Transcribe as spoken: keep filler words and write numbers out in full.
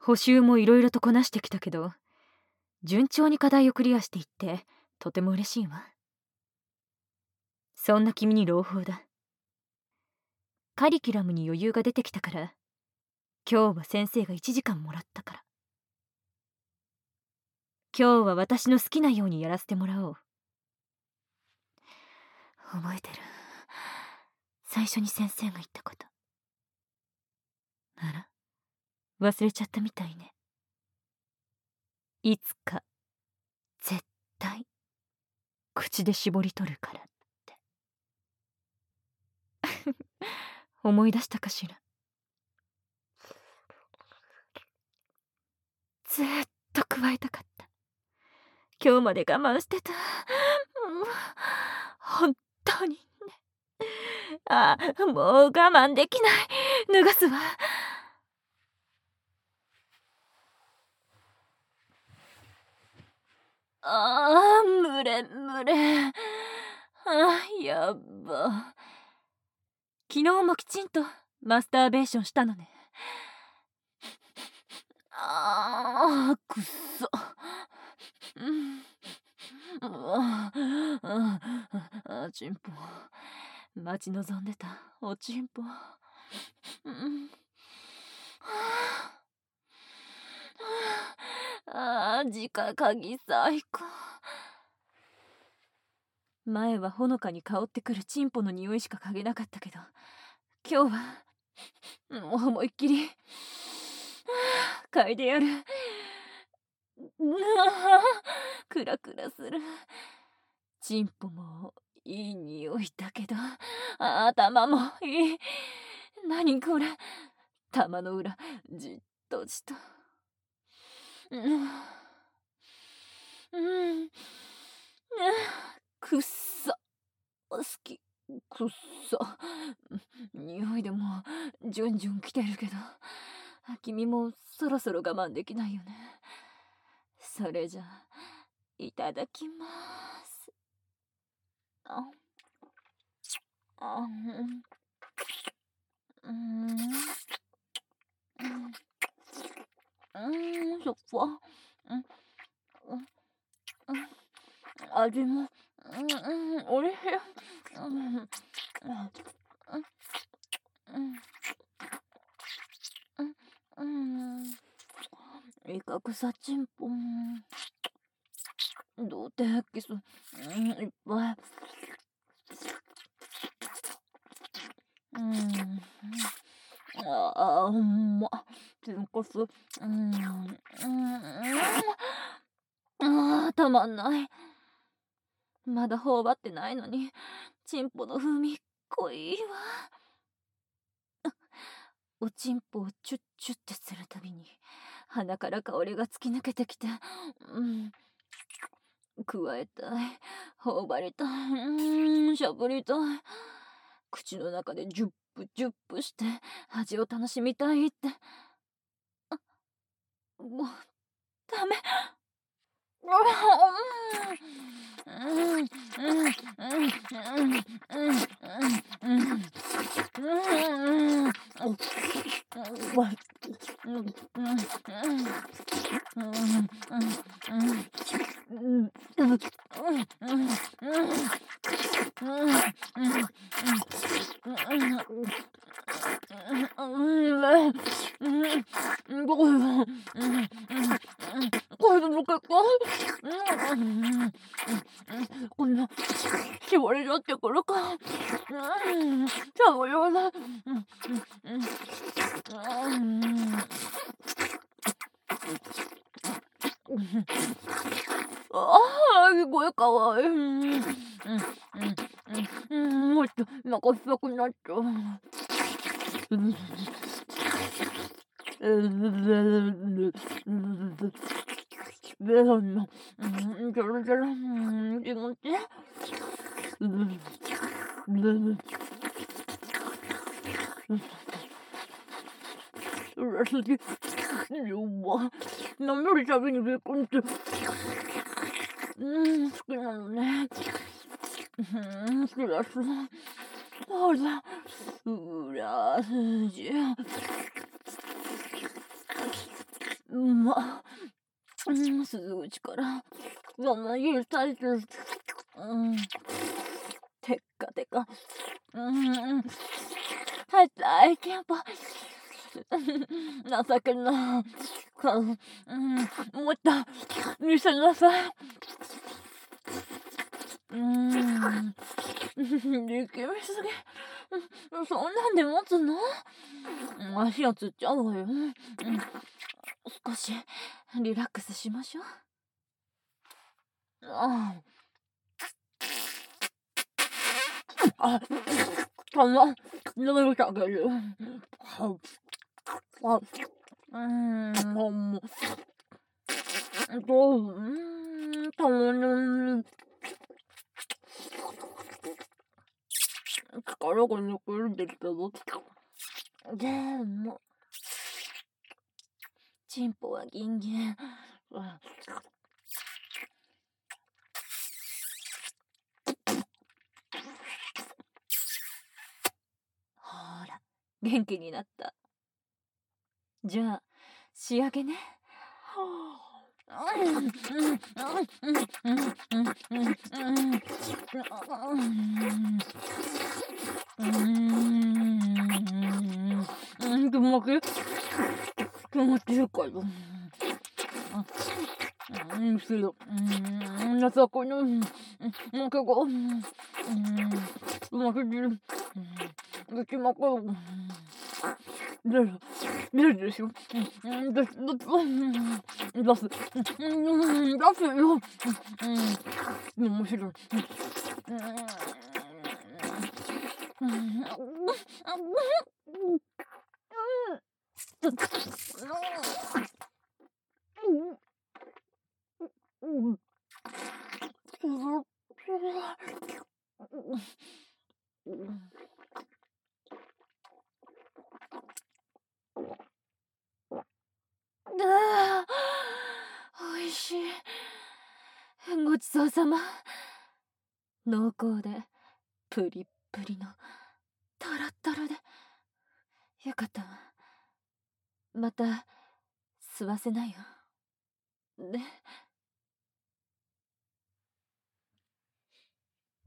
補習もいろいろとこなしてきたけど、順調に課題をクリアしていってとても嬉しいわ。そんな君に朗報だ。カリキュラムに余裕が出てきたから、今日は先生がいちじかんもらったから。今日は私の好きなようにやらせてもらおう。覚えてる。最初に先生が言ったこと。あら、忘れちゃったみたいね。いつか絶対口で絞り取るからって。思い出したかしら。ずーっとくわえたかった。今日まで我慢してた。もう本当にね。ああ、もう我慢できない。脱がすわ。ああ、むれむれ。ああ、やっば。昨日もきちんとマスターベーションしたのね。ああ、くっそ。うん。ああ、あ、ちんぽ。待ち望んでたおちんぽ。うん。ああ、直鍵最高。前はほのかに香ってくるチンポの匂いしか嗅げなかったけど、今日はもう思いっきり嗅いでやる。うわクラクラする。チンポもいい匂いだけど、頭もいい。何これ。玉の裏じっとじと。うんうん、くっそ好き。くっそ匂いでもじゅんじゅん来てるけど、君もそろそろ我慢できないよね。それじゃいただきます。ああうんうんうん、そっか。うんうん味もうんうんおいしい。うんうんうんうんいかくさちんぽん。どうてキス、うん、いっぱい。うんああ、ほんま。ちんこす。うん。うん。ああ、たまんない。まだ頬張ってないのに、チンポの風味、濃いわ。おちんぽをチュッチュッってするたびに、鼻から香りが突き抜けてきて、うん。くわえたい。頬張りたい。うん、しゃぶりたい。口の中でジュップジュップして味を楽しみたいって。もうダメ。これでも結構こんな絞れちゃってくるか。うんしゃぶような。ああすごいかわいい。もっと中したくなっちゃう。ベロンの、うん、ジョロジョロ、うん、気持ちいい。うん、うん、うらすぎ。弱。何より旅にベーコンって、うん、好きなのね。うん、しらす。ほら、うらすじ。 ま、うん、傷口から生湯垂れてる。うん、てっかてか。うん、痛いけば、情けない顔、うん、もっと見せなさい。うーん、力みすぎ。うん、そんなんで持つの？足がつっちゃうわよ。うん、少しリラックスしましょう。ああ、あ、鼻、喉かける。あ、あ、うーん、もう、どう、うーん、たまに、力が抜けるんですけど。でも、チンポはギンギン。ほら、元気になった。じゃあ、仕上げね。うん、気持ちいい。気持ちいいかよ。うん、する。うん、情けない。うん、もう結構。うん、うまくでる。うん、できまくる。出る。出るでしょ。うん、出す、出す。出す。うん、出すよ。うん、面白い。うん、うん、うん、ああ、おいしい。ごちそうさま。濃厚で、プリップリの、トロトロで。よかったわ。また、吸わせないよ。ね。